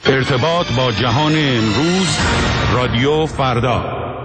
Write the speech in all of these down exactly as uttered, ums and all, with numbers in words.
ارتباط با جهان امروز، رادیو فردا.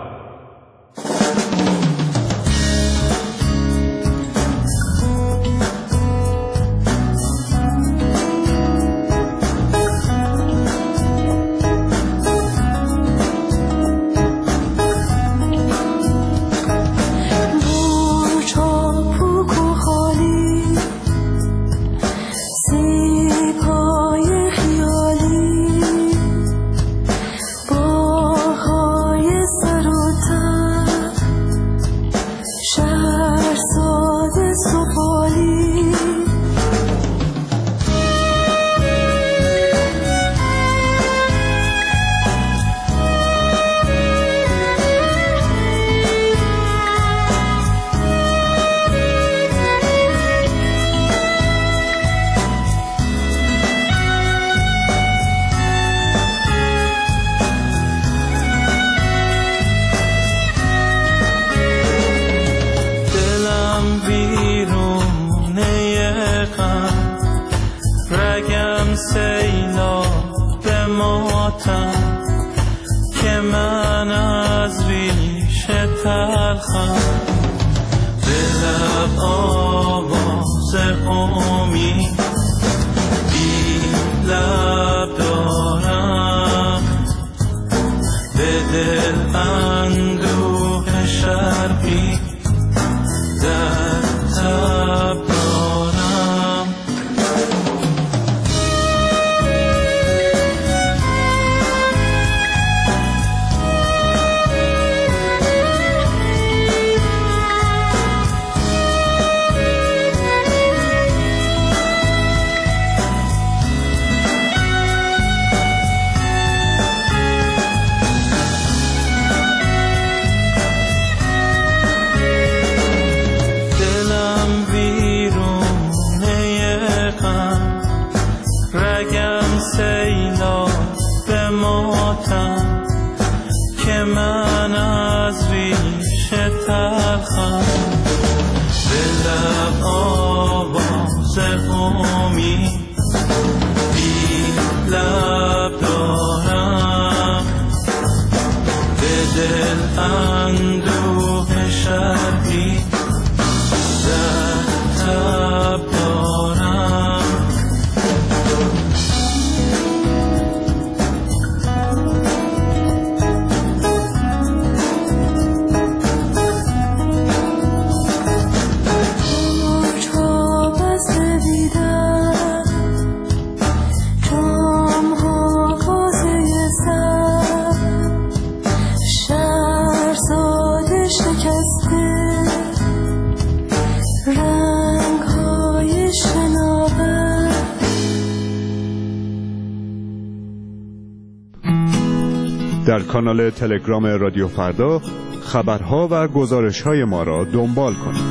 در کانال تلگرام رادیو فردا خبرها و گزارش‌های ما را دنبال کنید.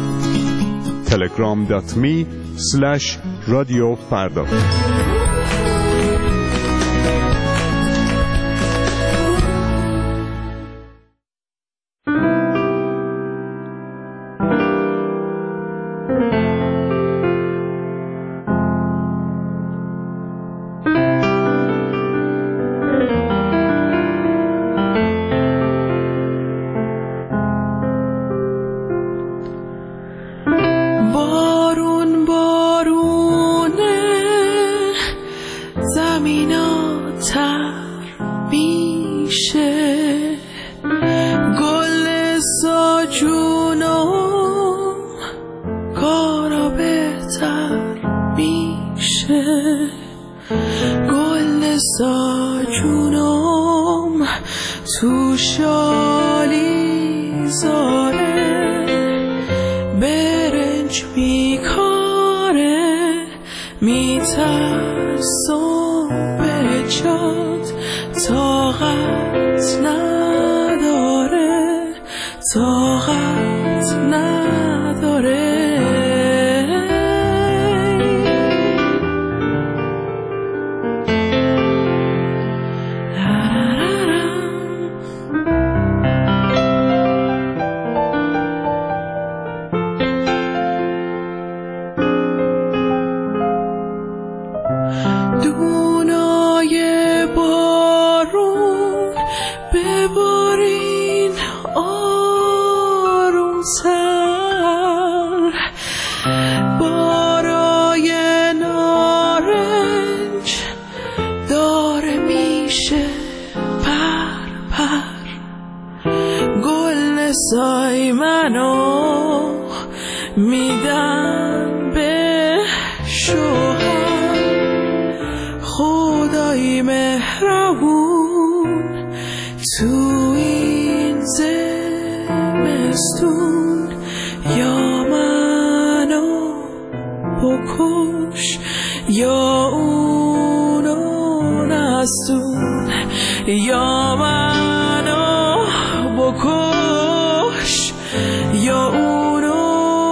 تلگرام دات می اسلش رادیو فردا. دونای با منو میدن به شوهر. خدای مهربون تو این زمستون یا منو بکش یا اونو نستون، یا منو بکش یا اونو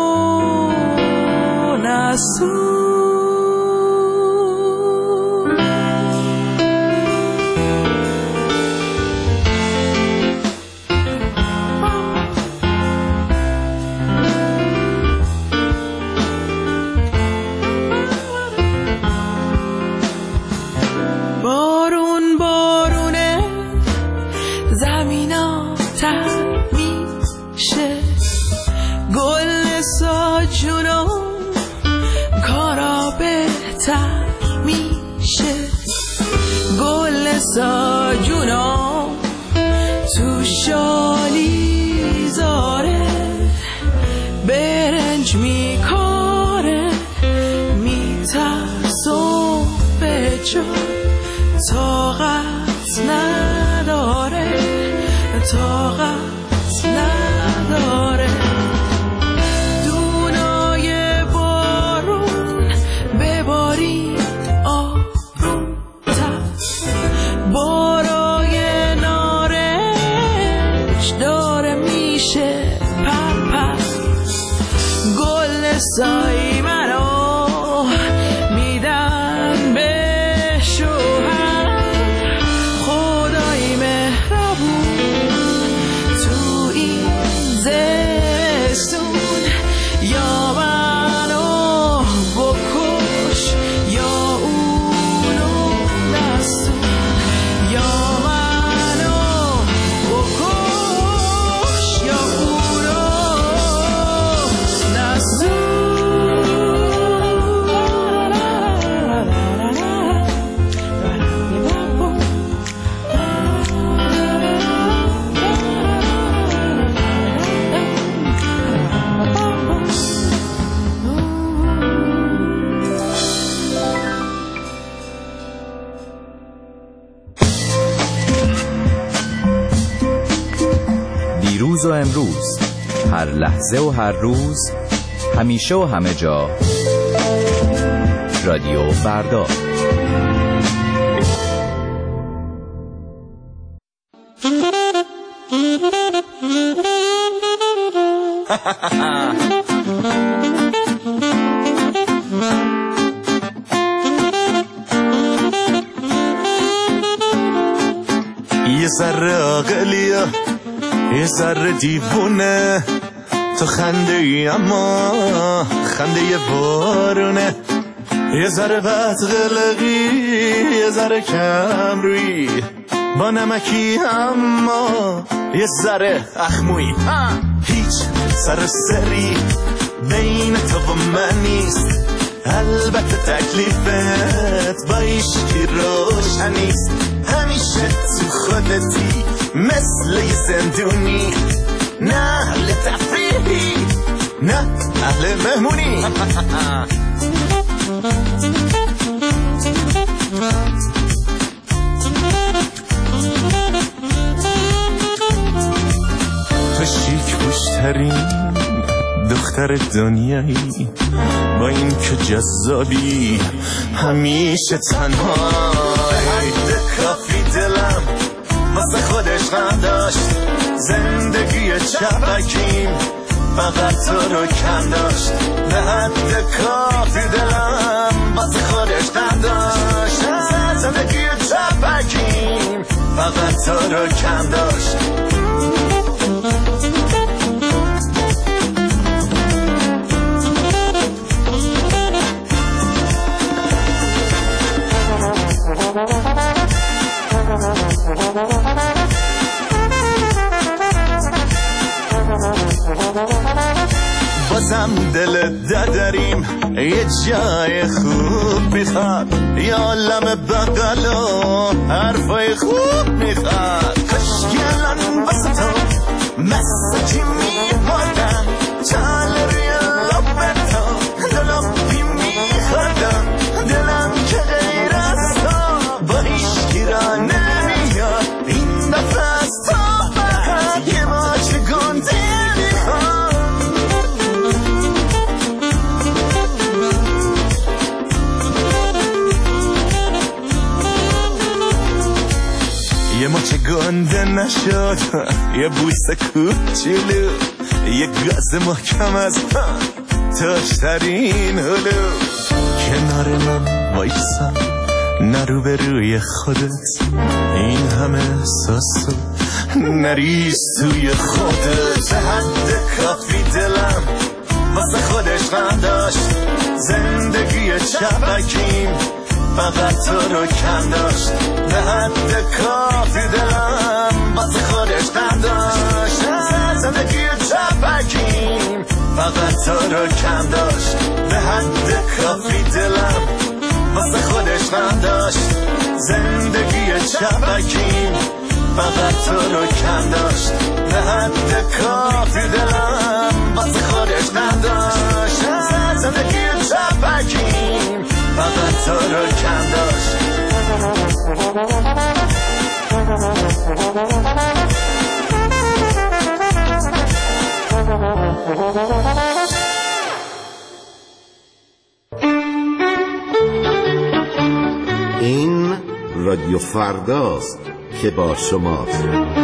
نستون. بارون بارونه زمینا تر میشه، گل ساجونا کارا بهتر میشه. گل ساجونا تو شالی زاره برنج میکاره، میترسم به جا طاقت نداره، طاقت نداره. دونای بارون ببارید آروم‌تر، بارای نارنج داره میشه پر پر. گل سایی منو میدن به شوهر. خدای مهربون تو این زمستون یا منو بکش یا اونو نستون، یا منو بکش یا اونو نستون. دیروز و امروز، هر لحظه و هر روز، همیشه و همه جا، رادیو فردا. یه ذره عاقلیه یه ذره دیوونه، تو خنده ای اما خنده یه بارونه. یه ذره بد قلقی یه ذره کم روی، با نمکی اما یه ذره اخموی. هیچ سر سری بین تو و من نیست، البته تکلیفت با ایشکی روشن نیست. همیشه تو خودتی مثل یه زندونی، نه اهل تفریحی نه اهل مهمونی. تو شیک پوشترین دختر دنیایی، با این که جذابی همیشه تنهایی. کافی دلم واسه خودش غم داشت، زندگی چپکیم فقط تو رو کم داشت. به حد کافی دلم واسه خودش غم داشت، زندگی چپکیم فقط تو رو کم داشت. بازم دل دادریم یه جای خوب میخواد، یه عالم بغل و حرفای خوب میخواد. کشکی الان باسه تو مسجی میمادم، ما چه گنده نشد یه بوسه کوچولو یه گاز محکم از تاشترین هلو کنار من وایسا نرو به روی خودت این همه احساسو نریز توی خودت حد کافی دلم واسه خودش غم داشت زندگی چپکیم فقط تو رو کم داشت به حد کافی دلم واسه خودش غم داشت زندگی چپکیم فقط تو رو کم داشت به حد کافی دلم واسه خودش غم داشت زندگی چپکیم فقط تو رو کم داشت به حد کافی دلم واسه خودش غم داشت زندگی چپکیم فقط تو رو کم داشت این رادیو فرداست که با شماست.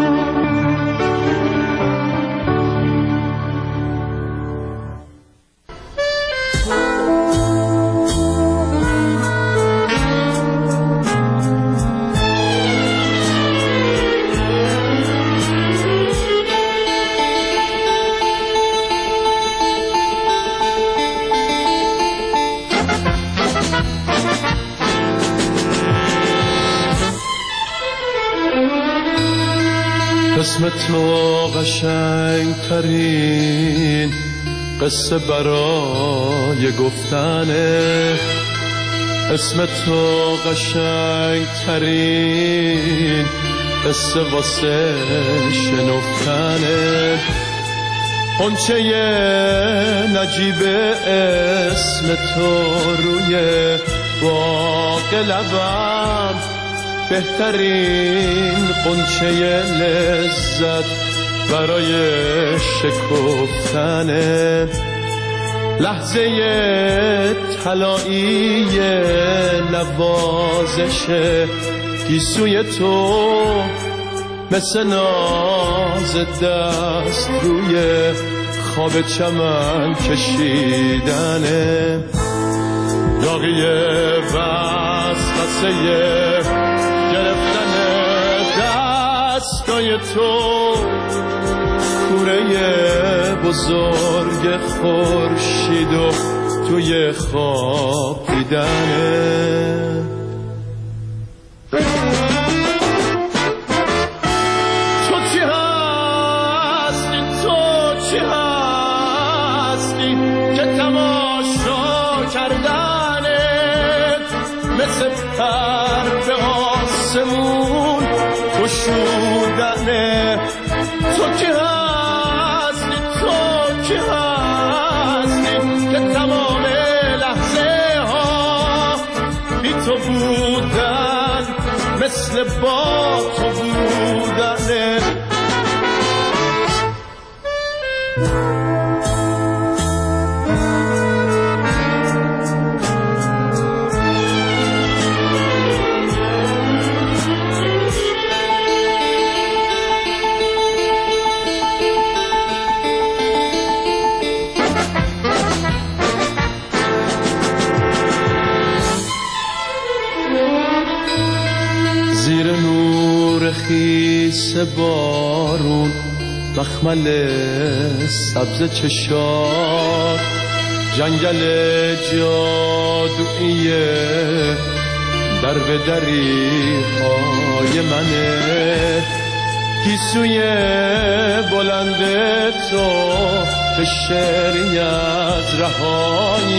اسم تو قشنگ ترین قصه برای گفتنه اسم تو قشنگ ترین قصه واسه شنفتنه قنچه نجیب اسم تو روی باغ لبم بهترین قنچه لذت برای شکفتنه لحظه طلایی نوازش گیسوی تو مثل ناز دست روی خواب چمن کشیدنه داغی وسوسه گرفتن دستای تو کوره بزرگ خورشید و توی خواب دیدنه تو چی هستی تو چی هستی که تماشا کردنت مثل پر به آسمون گشودنه تو کی هستی تو کی هستی که تمام لحظه ها بی تو بودن مثل با تو بودنه خیس بارون مخمل سبز چشات جنگل جادویی در به دری های منه گیسوی بلند تو که شعری از رهای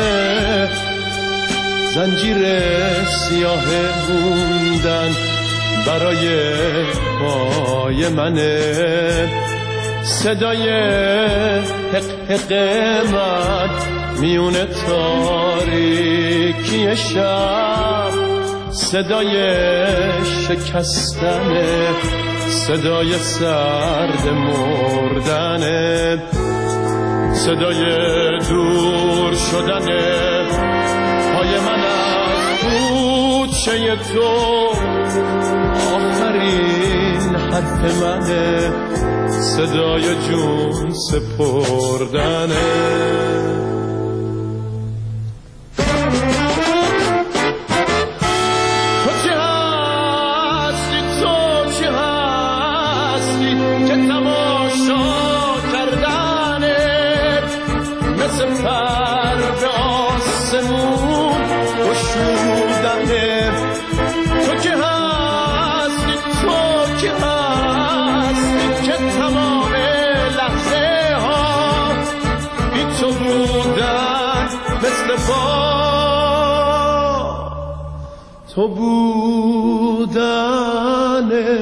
زنجیر سیاه موندن برای پای منه صدای حق حق من میون تاریکی شب صدای شکستنه صدای سرد مردنه صدای دور شدنه پای من از بود گوشه تو آخرین حرف منه، صدای جون سپردنه. تو بودنه.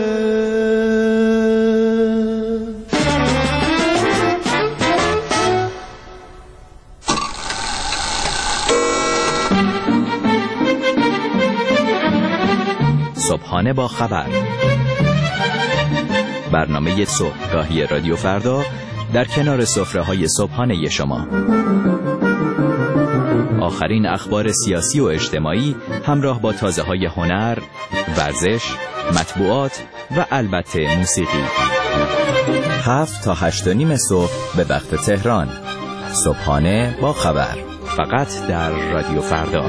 صبحانه با خبر، برنامه صبحگاهی رادیو فردا در کنار سفره‌های صبحانه شما. آخرین اخبار سیاسی و اجتماعی همراه با تازه‌های هنر، ورزش، مطبوعات و البته موسیقی. هفت تا هشت و نیم صبح به وقت تهران. صبحانه با خبر، فقط در رادیو فردا.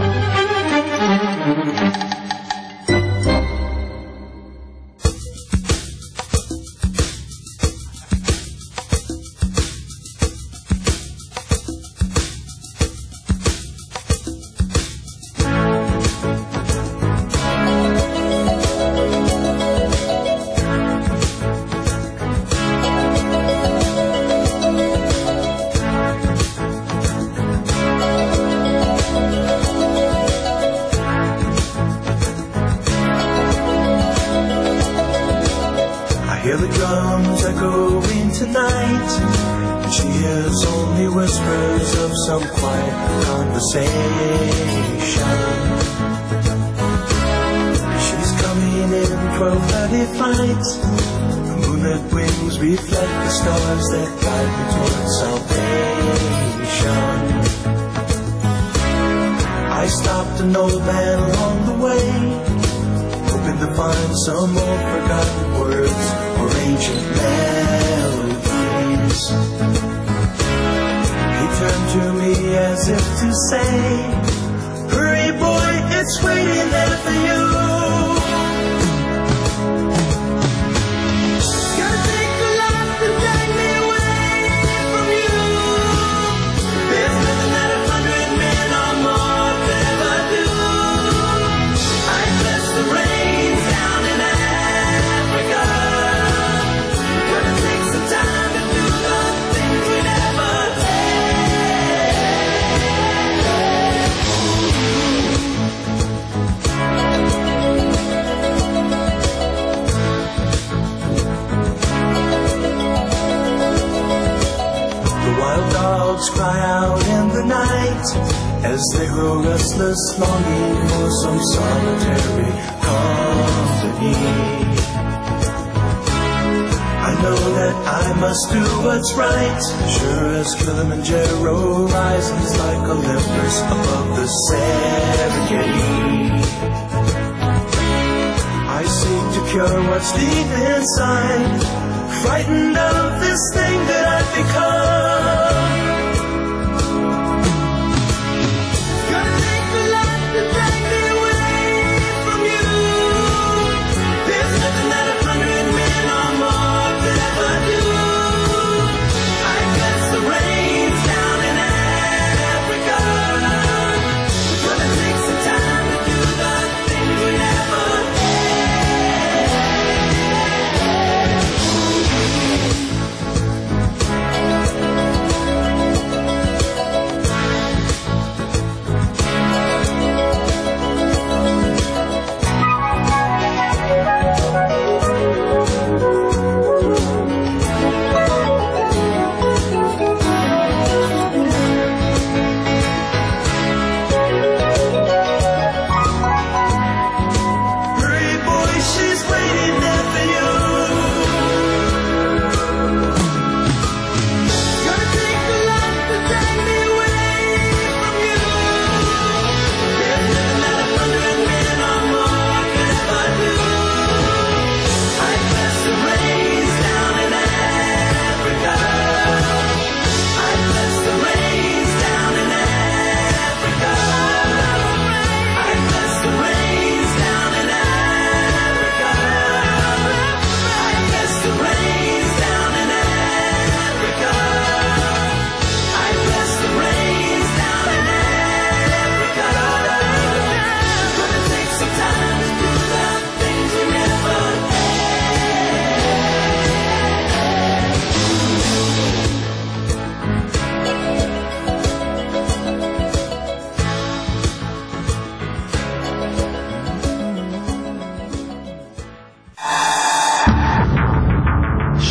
Cry out in the night as they grow restless, longing for some solitary company. I know that I must do what's right, sure as Kilimanjaro rises like Olympus above the Serengeti. I seek to cure what's deep inside, frightened of this thing that I've become.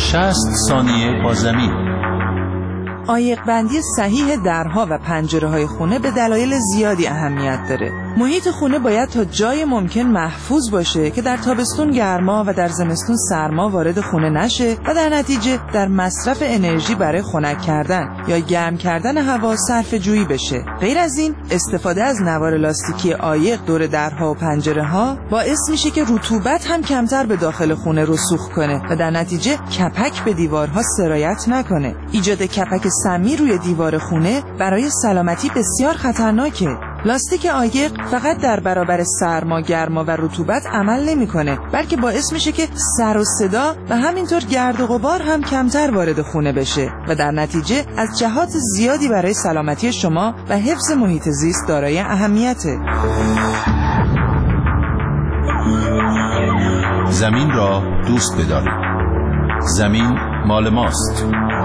شصت ثانیه با زمین. عایق بندی صحیح درها و پنجره‌های خونه به دلایل زیادی اهمیت داره. محیط خونه باید تا جای ممکن محفوظ باشه که در تابستون گرما و در زمستون سرما وارد خونه نشه و در نتیجه در مصرف انرژی برای خنک کردن یا گرم کردن هوا صرفه جویی بشه. غیر از این، استفاده از نوار لاستیکی عایق دور درها و پنجره‌ها باعث میشه که رطوبت هم کمتر به داخل خونه رسوخ کنه و در نتیجه کپک به دیوارها سرایت نکنه. ایجاد کپک سمی روی دیوار خونه برای سلامتی بسیار خطرناکه. لاستیک عایق فقط در برابر سرما، گرما و رطوبت عمل نمی‌کنه، بلکه باعث میشه که سر و صدا و همینطور گرد و غبار هم کمتر وارد خونه بشه و در نتیجه از جهات زیادی برای سلامتی شما و حفظ محیط زیست دارای اهمیته. زمین را دوست بدارید. زمین مال ماست.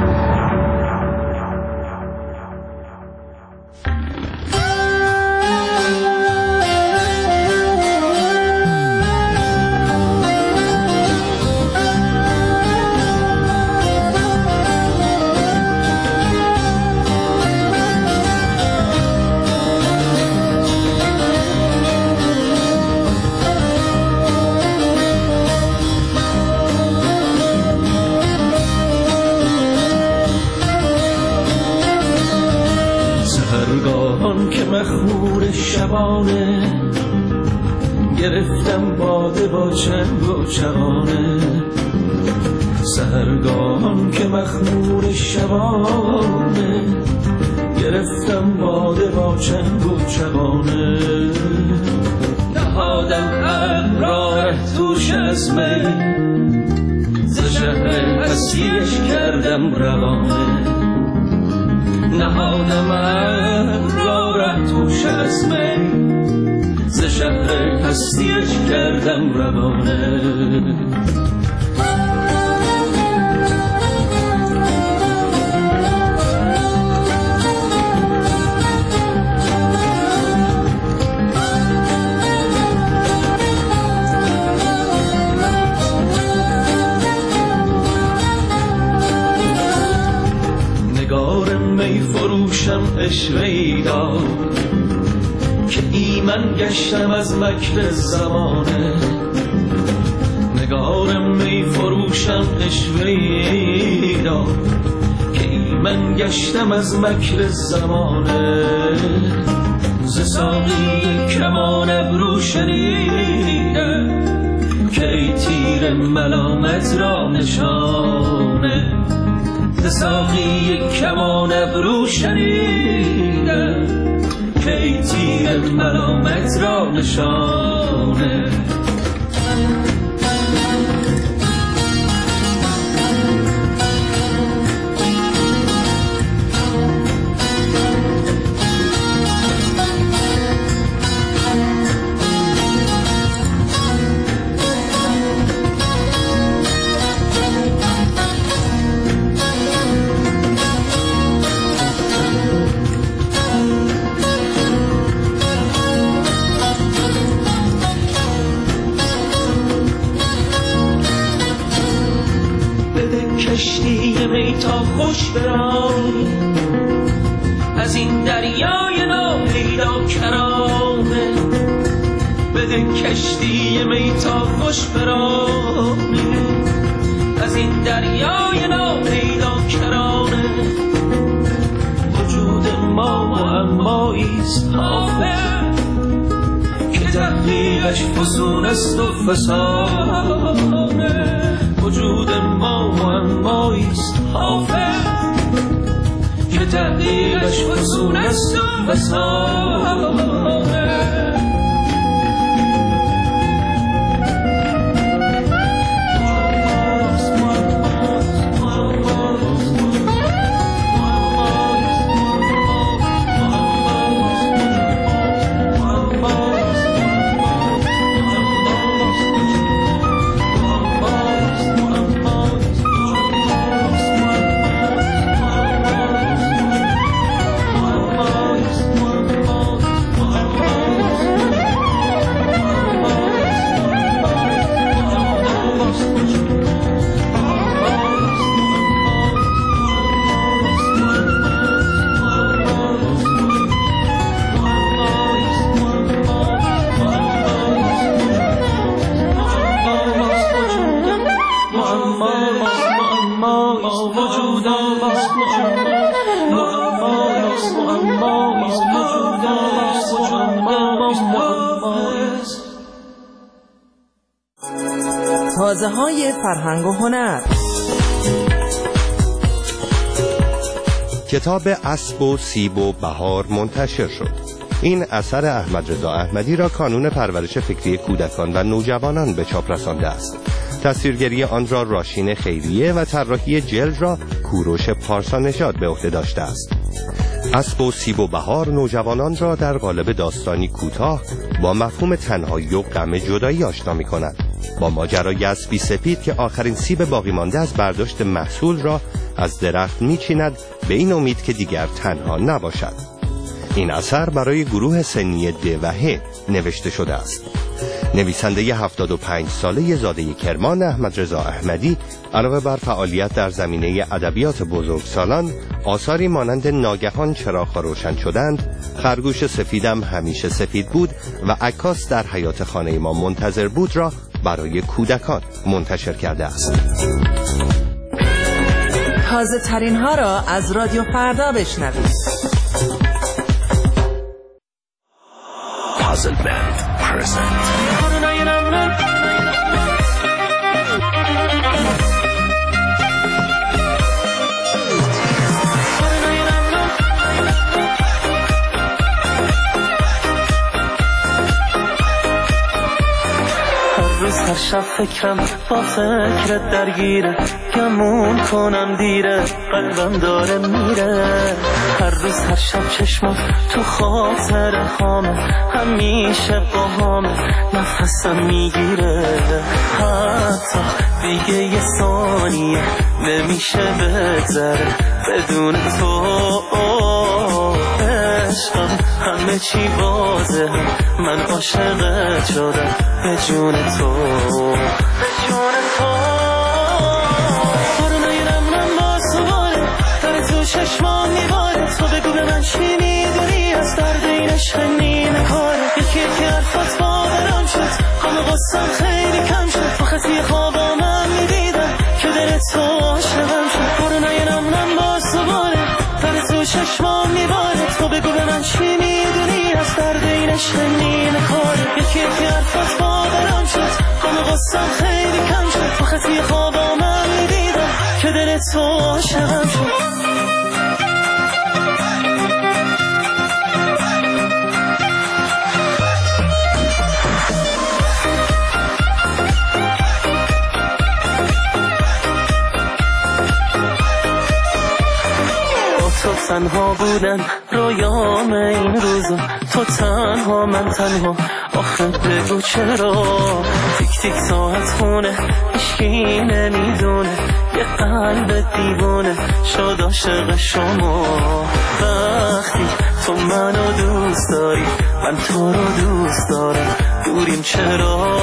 مخمور شبانه گرفتم باده با چنگ و چغانه، سحرگاهان که مخمور شبانه گرفتم باده با چنگ و چغانه، نهادم امراه توش از می ز شهر اسیرش کردم روانه، نهادم امراه توش از می ز شهر هستیش کردم روانه. نگار می فروشم عشقی داد که ایمن گشتم از مکر زمانه، نگار می فروشم عشقی داد که ایمن گشتم از مکر زمانه، ز ساقی کمان ابرو شنیدم که ای تیر ملامت را نشانه، ز ساقی کمان ابرو شنیدم که ای تیر ملامت را نشانه. کشتی می تا خوش برای از این دریای ناپیدا کرانه، بده کشتی می تا خوش برای از این دریای ناپیدا کرانه، وجود ما معماییست حافظ که تحقیقش فسون است و فسانه، وجود ما معماییست حافظ که تحقیقش فسون است و فسانه. تازه های فرهنگ و هنر. کتاب اسب و سیب و بهار منتشر شد. این اثر احمد رضا احمدی را کانون پرورش فکری کودکان و نوجوانان به چاپ رسانده است. تصویرگری آن را راشین خیریه و طراحی جلد را کوروش پارسا نژاد به عهده داشته است. اسب و سیب و بهار نوجوانان را در قالب داستانی کوتاه با مفهوم تنهایی و غم جدایی آشنا می‌کند. با ماجرای اسبی سپید که آخرین سیب باقی مانده از برداشت محصول را از درخت می‌چیند به این امید که دیگر تنها نباشد. این اثر برای گروه سنی د و ه نوشته شده است. نویسنده هفتاد و پنج ساله زاده کرمان احمد رضا احمدی علاوه بر فعالیت در زمینه ادبیات بزرگسالان، آثاری مانند ناگهان چراغ‌ها روشن شدند، خرگوش سفیدم همیشه سفید بود و عکاس در حیات خانه ما منتظر بود را برای کودکان منتشر کرده است. تازه ترین ها را از رادیو فردا بشنوید. Puzzle Band present. هر شب فکرم با فکرت درگیره، گمون کنم دیره، قلبم داره میره. هر روز هر شب چشمم تو خاطر هامه، همیشه با هامه نفسم میگیره. حتی دیگه یه ثانیه نمیشه بگذره بدون تو. عشقم همه چی واضحه، من عاشقت شدم به جون تو، به جون تو. بارونای نمونم با سواره داره تو چشمام میباره، تو بگو به من چی میدونی از درد این عشق نیمه کاره. یکی یکی حرفات باورم شد، غم و غصه‌ام خیلی کم شد، تو خطی خوابام هم میدیدم که دل تو عاشقم شد. بارونای نمونم با سواره داره تو چشمام میباره، تو بگو به من چی میدونی از درد این عشق نیمه کاره. یکی یکی حرفات باورم شد، غم و غصه‌ام خیلی کم شد، تو خطی خوابام هم میدیدم که دل تو عاشقم شد. تو تنها بودن رویام این روزا، تو تنها من تنها، آخه بگو چرا. تیک تیک ساعت خونه هیچکی نمیدونه، یه قلب دیوونه شد عاشق شما. وقتی تو منو دوست داری من تو رو دوست دارم، دوریم چرا.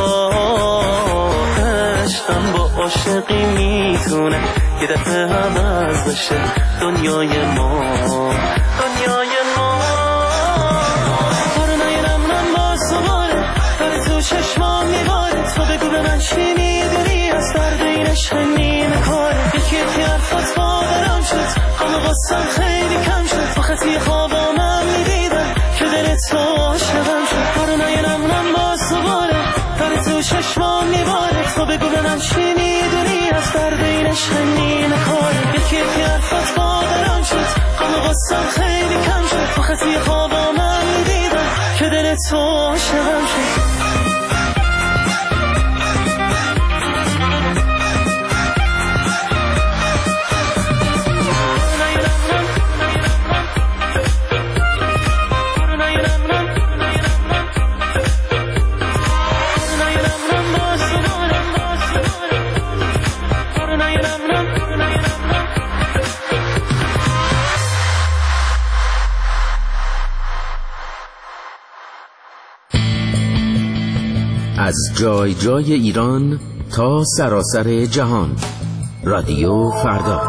عشقم با عاشقی میتونه یه دفعه عوض بشه دنیای ما، دنیای ما. بارونای نمونم با سواره داره تو چشمام میباره، تو بگو به من چی میدونی از درد این عشق نیمه کاره. یکی یکی حرفات باورم شد، غم و غصه‌ام خیلی کم شد، تو خطی خوابام هم میدیدم که دل تو عاشقم شد. بارونای نمونم با سواره داره تو چشمام میباره، تو بگو به من چی میدونی از درد این عشق نیمه کاره. یکی یکی حرفات باورم شد، غم و غصه‌ام خیلی کم شد، تو خطی خوابام هم میدیدم که دل تو عاشقم شد. از جای جای ایران تا سراسر جهان، رادیو فردا.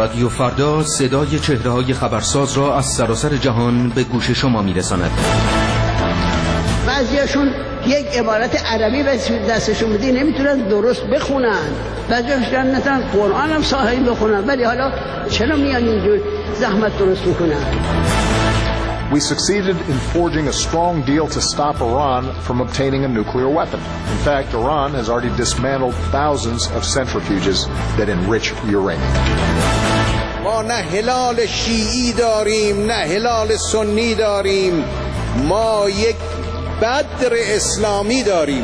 رادیو فردا صدای چهره‌های خبرساز را از سراسر جهان به گوش شما می‌رساند. بعضیاشون یک عبارت عربی به دستشون بدی نمیتونن درست بخونن، بعضیاشون نتونن قرآن هم صحیح بخونن، ولی حالا چرا میان اینجور زحمت درست میکنن؟ We succeeded in forging a strong deal to stop Iran from obtaining a nuclear weapon. In fact, Iran has already dismantled thousands of centrifuges that enrich uranium. ما نه هلال شیعی داریم نه هلال سنی داریم، ما یک بدر اسلامی داریم.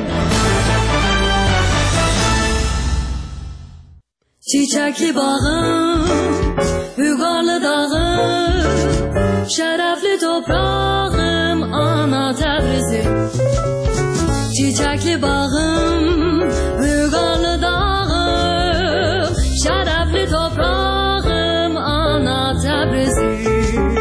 Çiçekli bağım, Bügarlı dağım, şerefli toprağım, ana Tebrizim. Çiçekli bağım, Bügarlı dağım, şerefli toprağım, ana Tebrizim.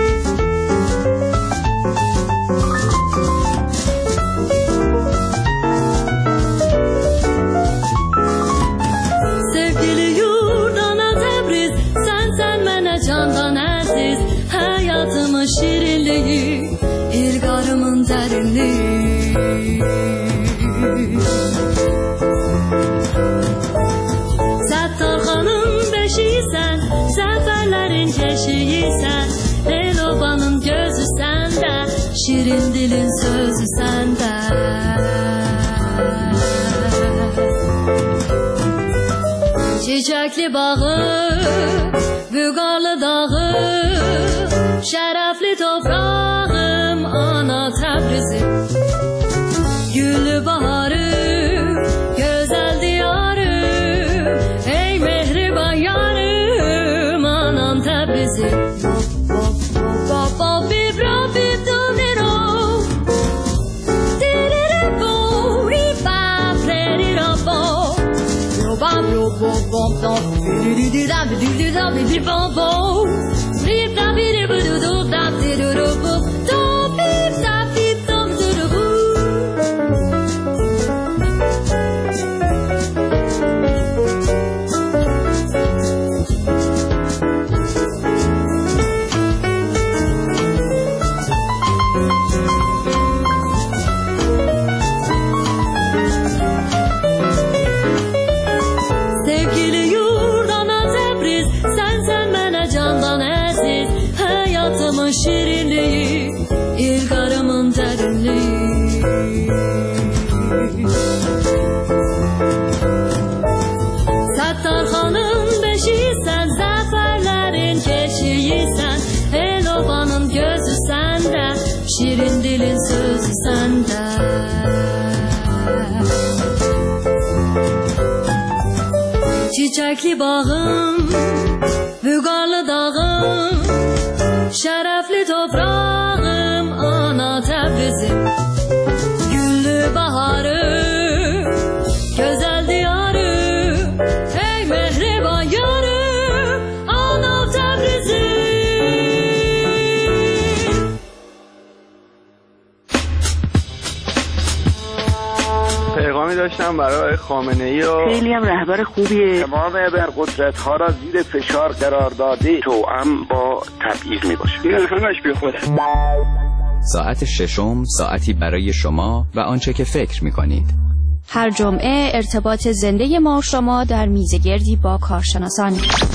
Şirinliği, ilgarımın derinliği. Settarxanın beşiysen, seferlerin keşiysen, Elobanın gözü sende, şirin dilin sözü sende. Çiçekli bağı, Bügarlı dağı, şerefli toprağım, ana Tebrizim. Güllü baharım, güzel diyarım, ey mehriban yarım, anam Tebrizim. Şirinliği, ilgarımın derinliği. Settarxanın beşiysen, zaferlerin keşiysen, Elobanın gözü sende, şirin dilin sözü sende. Çiçekli bağım, Bügarlı dağım, şerefli toprağım, ana Tebrizim. Güllü baharım, güzel diyarım, ey mehriban yarım, ana Tebrizim. پیغامی داشتم برای خامنه‌ای و خیلی هم رهبر خوبیه. تمام ابرقدرت‌ها را زیر فشار قرار داده، توأم با تبعیض میباشه. این همش بی خوده. ساعت ششم ساعتی برای شما و آنچه که فکر میکنید. هر جمعه ارتباط زنده ما و شما در میزگردی با کارشناسان.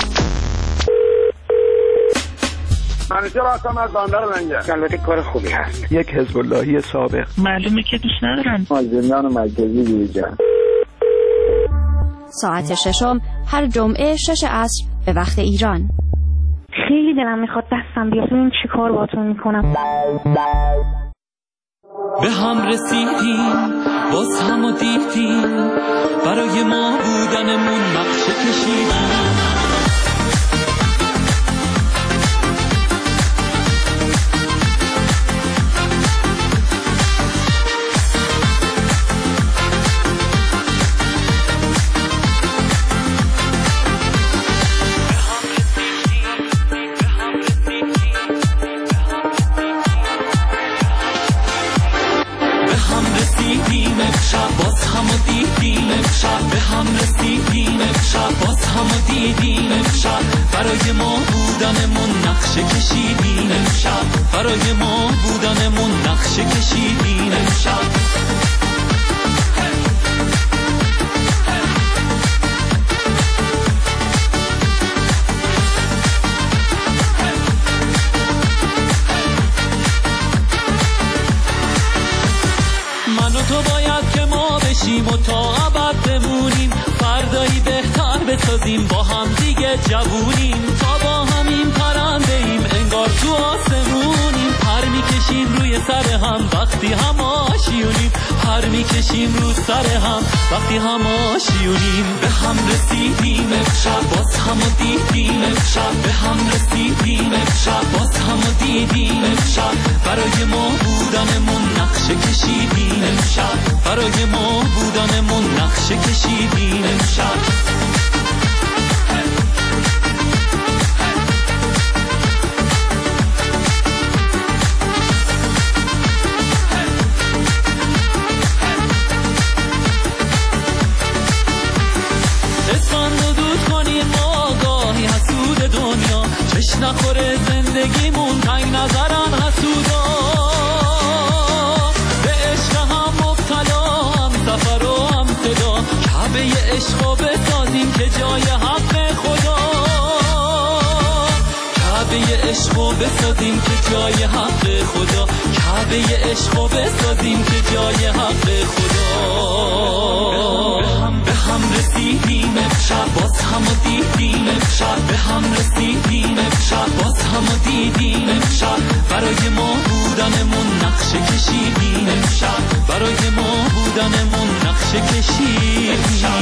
منیجر هستم از بندر منجر. البته کار خوبی هست. یک حزب اللهی سابق. معلومه که دوست ندارن. مازندران مرکزی دیجا. ساعت ششم هر جمعه شش عصر به وقت ایران. خیلی دلم میخواد دستم بیاد ببین چی کار باهاتون میکنم. به هم رسیدیم باز هم و دیدیم، برای ما بودنمون نقشه کشیدیم. به هم رسیدیم امشب باز هم و دیدیم امشب به هم رسیدیم امشب باز هم و دیدیم امشب برای ما بودنمون نقشه کشیدیم امشب برای ما بودنمون نقشه کشیدیم امشب تو باید که ما بشیم و تا ابد بمونیم فردایی بهتر بسازیم با هم دیگه جوونیم تا با همین پرنده ایم انگار تو آسمونیم پر میکشیم روی سر هم وقتی هم آشیونیم پر میکشیم رو سر هم وقتی هم آشیونیم به هم رسیدیم امشب باز هم و دیدیم امشب به هم رسیدیم امشب باز هم و دیدیم امشب برای ما بودنمون نقشه کشیدیم امشب برای ما بودنمون نقشه کشیدیم امشب چش نخوره زندگیمون تنگ نظرن حسودا به عشق هم مبتلا هم سفر و هم صدا کعبه عشقو بسازیم که جای حق خدا کعبه عشقو بسازیم که جای حق خدا کعبه عشقو بسازیم که جای حق خدا به هم به هم رسیدیم امشب باز هم و دیدیم امشب به هم رسیدیم امشب باز هم و دیدیم امشب برای ما بودنمون نقشه کشیدیم امشب برای ما بودنمون نقشه کشیدیم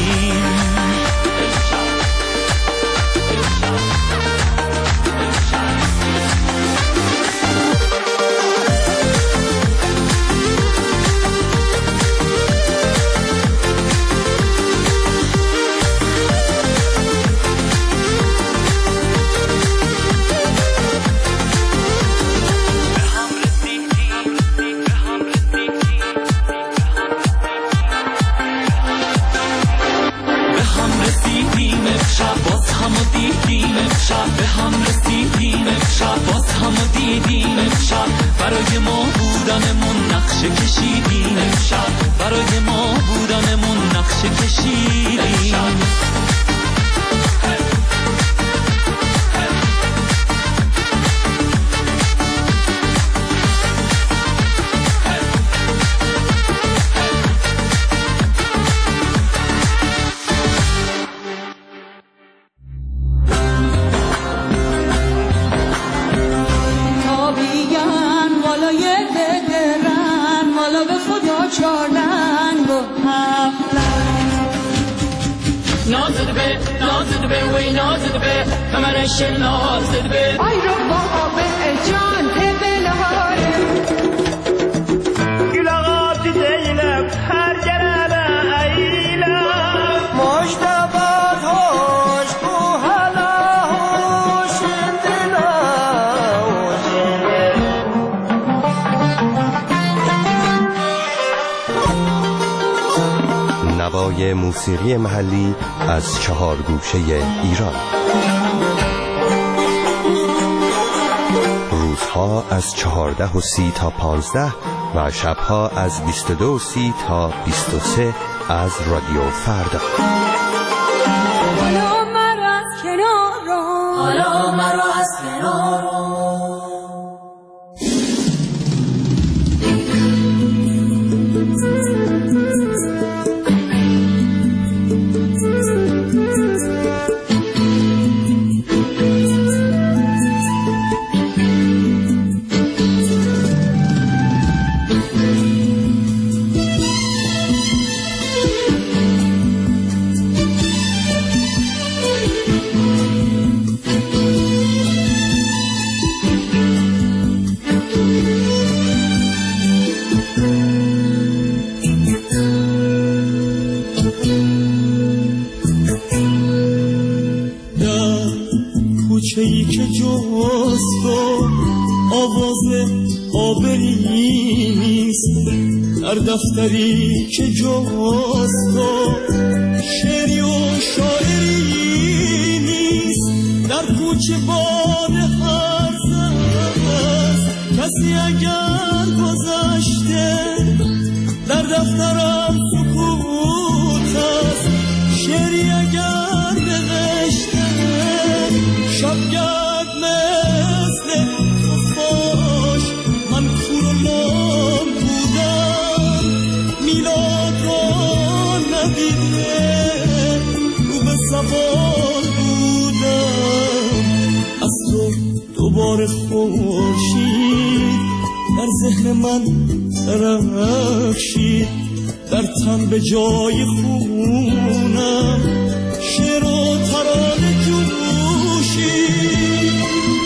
به هم رسیدیم امشب باز هم و دیدیم امشب برای ما بودنمون نقشه کشیدیم امشب برای ما بودنمون نقشه کشیدیم ای رو بابا به جان بلاره گل آقا دیدم هر جربه ایلم مشتبه هاش کو حالا هوش دلا نوای موسیقی محلی از چهار گوشه ایران روزها از چهارده و سی تا پانزده و شبها از بیست و دو و سی تا بیست و سه از رادیو فردا. حالا مرا از کنار رو حالا مرا از کنار رو کوچه‌ای که جز تو آواز آبری نیست در دفتری که جاست تو شعری و شاعری نیست، در کوچه باد هرز است. کسی اگر گذشته در دفترم سکوت است، شعری اگر نوشته شبگرد مثل خفاش. من کور و لام بودم میلاد را ندیده، رو به سوال بودم از تو دوباره خورشید در ذهن من درخشید، در تن به جای خونم شعر و ترانه جوشید.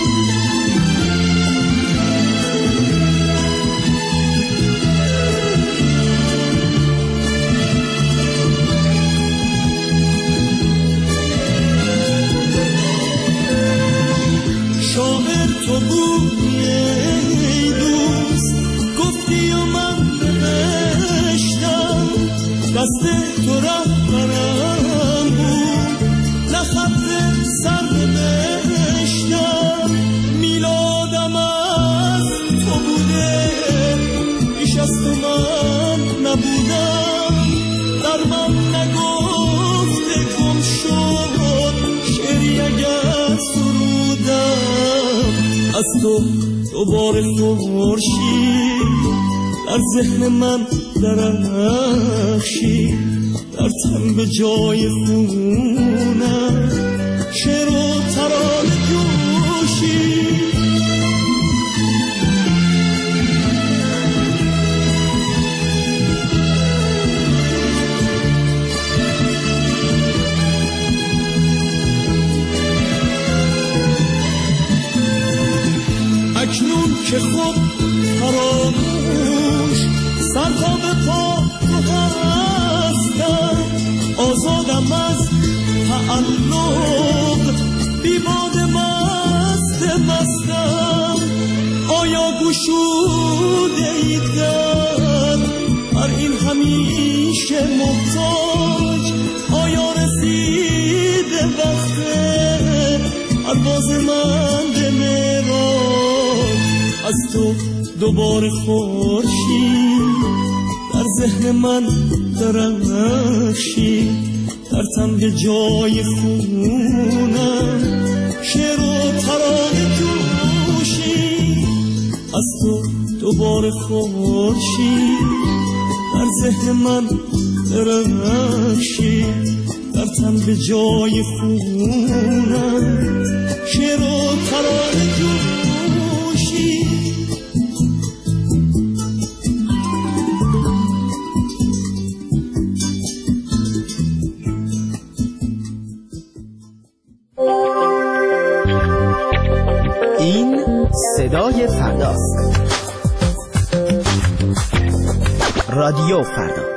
شاعر تو بودی ای دوست، گفتی و من نوشتم، دست تو رهبرم بود، نه خط سر نوشتم. میلادم از تو بوده، بیش از تو من نبودم، در من نگفته گم شد شعری اگر سرودم از تو دوباره خورشید در ذهن من درخشید، در تن به جای خونم شعر و ترانه جوشید. اکنون که خود فراموش سرها به پا تو هستم، آزادم از تعلق بی باد مست مستم. آیا گشوده ای در هر این همیشه محتاج، آیا رسیده وقت پرواز من به معراج از تو دوباره خورشید در ذهن من درخشید، در تن به جای خونم شعر و ترانه جوشید از تو دوباره خورشید در ذهن من درخشید، در تن به جای خونم شعر و ترانه جوشید. این صدای فرداست. رادیو فردا.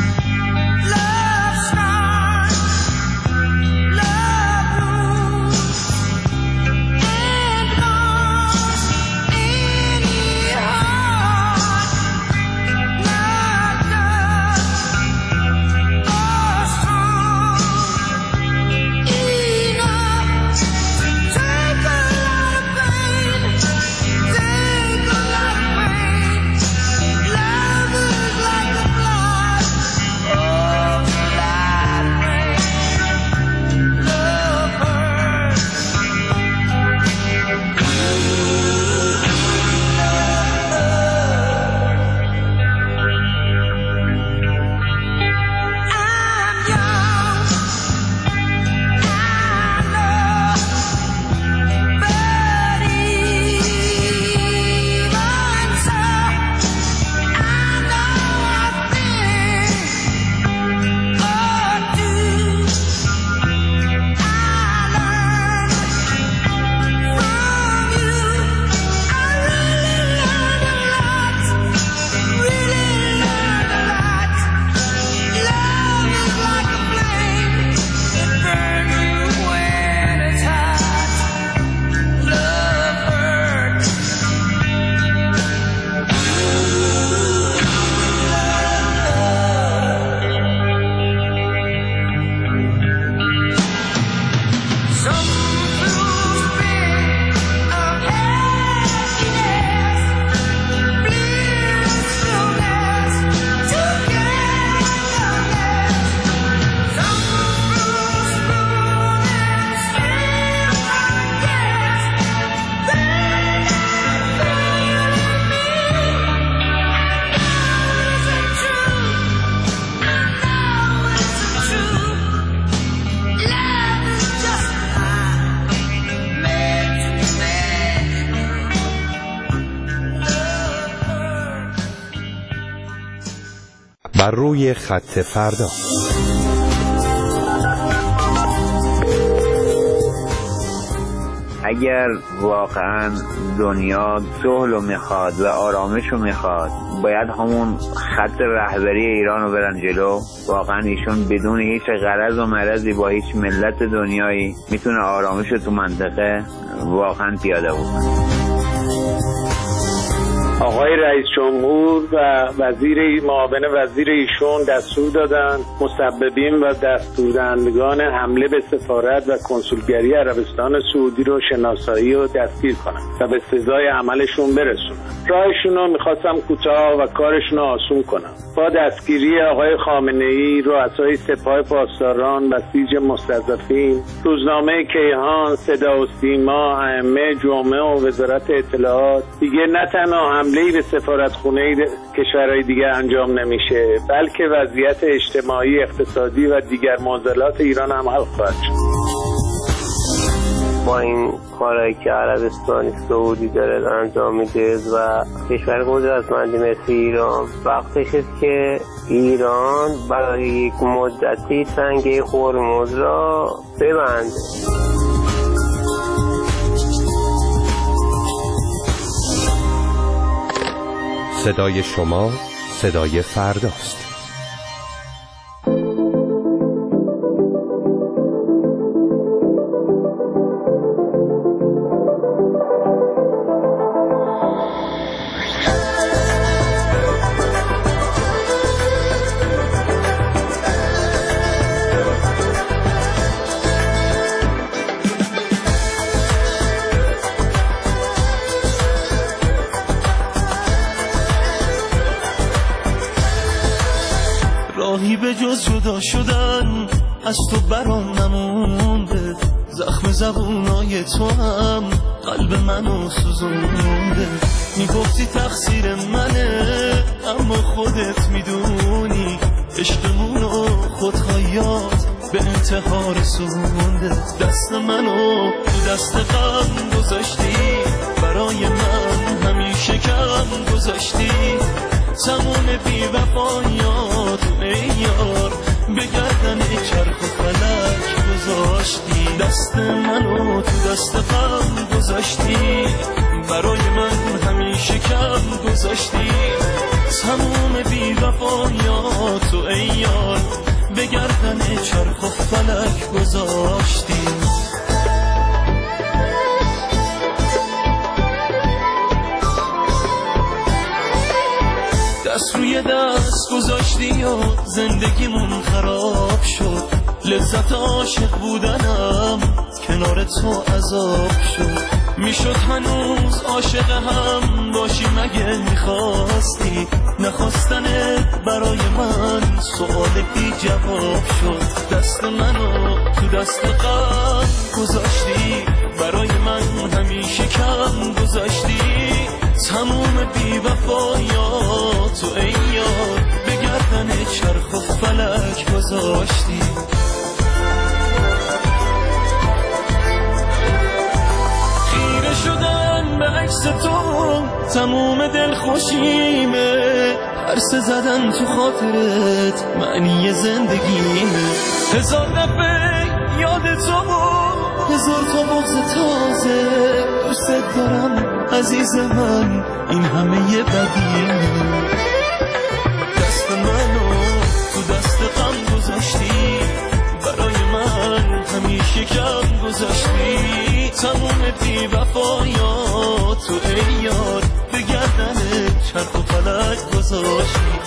Love بر روی خط فردا. اگر واقعا دنیا صلح رو میخواد و آرامش رو میخواد، باید همون خط رهبری ایران رو برن جلو. واقعا ایشون بدون هیچ غرض و مرضی با هیچ ملت دنیایی میتونه آرامش رو تو منطقه واقعا پیاده بکنه. آقای رئیس جمهور و وزیر معاون وزیر ایشون دستور دادن مسببین و دستوردهندگان حمله به سفارت و کنسولگری عربستان سعودی رو شناسایی و دستگیر کنن و به سزای عملشون برسونن. راهشون رو میخواستم کوتاه و کارشون رو آسون کنم. با دستگیری آقای خامنه‌ای، رؤسای سپاه پاسداران، بسیج مستضعفین، روزنامه کیهان، صدا و سیما، ائمه جمعه و وزارت اطلاعات، دیگه نه تنها حمله‌ای به سفارتخونه کشورهای دیگه انجام نمیشه، بلکه وضعیت اجتماعی، اقتصادی و دیگر معضلات ایران هم حل خواهد شد. با این کارهایی که عربستان سعودی داره انجام میده و کشور قدرتمندی مثل ایران، وقتش است که ایران برای یک مدتی تنگه هرمز را ببنده. صدای شما صدای فرداست. راهی به جز جدا شدن از تو برام نمونده، زخم زبونای تو هم قلب منو سوزونده. میگفتی تقصیر منه اما خودت میدونی عشقمونو خودخوایات به انتحار رسونده. دست منو تو دست غم گذاشتی، برای من همیشه کم گذاشتی. تموم بی وفایات ای یار به گردن چرخ و فلک گذاشتی. دست منو تو دست غم گذاشتی، برای من همیشه کم گذاشتی. تموم بی وفایات ای یار به گردن چرخ و فلک گذاشتی. دست روی دست گذاشتی و زندگیمون خراب شد. لذت عاشق بودنم کنار تو عذاب شد. میشد هنوز عاشق هم باشی مگه میخواستی؟ نخواستنت برای من سؤال بی جواب شد. دست منو تو دست غم گذاشتی، برای من همیشه کم گذاشتی. تموم بی وفایاتو ای یار به گردن چرخ و فلک گذاشتی. خیره شدن به عکس تو تموم دل خوشیمه، عرص زدن تو خاطرت معنی زندگیمه. هزار دفعه یاد تو هزار تا بغض تازه، دوست دارم عزیز من این همه یه بدیمه. دست منو تو دست غم گذاشتی، برای من همیشه کم گذاشتی. تموم بی وفایاتو ای یار به گردن چرخ و فلک گذاشتی.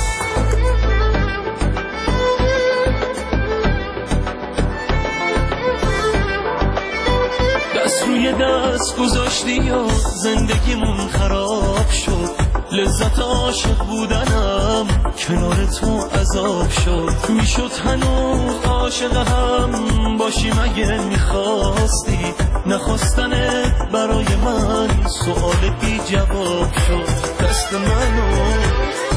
دست روی دست گذاشتی و زندگیمون خراب شد. لذت عاشق بودنم کنار تو عذاب شد. میشد هنوز عاشق هم باشی مگه میخواستی؟ نخواستنت برای من سؤال بی جواب شد. دست منو